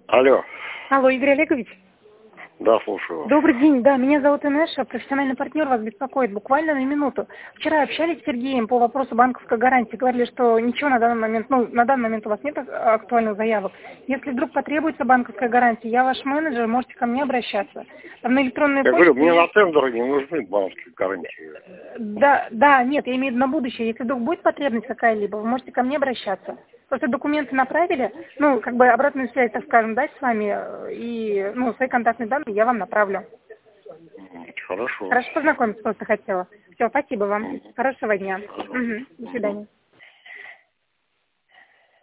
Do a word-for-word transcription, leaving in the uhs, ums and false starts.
Алло. Алло, Игорь Олегович. Да, слушаю вас. Добрый день, да, меня зовут Инесса, профессиональный партнер вас беспокоит буквально на минуту. Вчера общались с Сергеем по вопросу банковской гарантии, говорили, что ничего на данный момент, ну, на данный момент у вас нет актуальных заявок. Если вдруг потребуется банковская гарантия, я ваш менеджер, можете ко мне обращаться. Там на электронной Я почте... говорю, мне на тендеры не нужны банковские гарантии. Да, да, нет, я имею в виду на будущее. Если вдруг будет потребность какая-либо, вы можете ко мне обращаться. Просто документы направили, ну, как бы обратную связь, так скажем, дать с вами, и, ну, свои контактные данные я вам направлю. Хорошо. Хорошо познакомиться просто хотела. Все, спасибо вам. Хорошего дня. Угу. До свидания.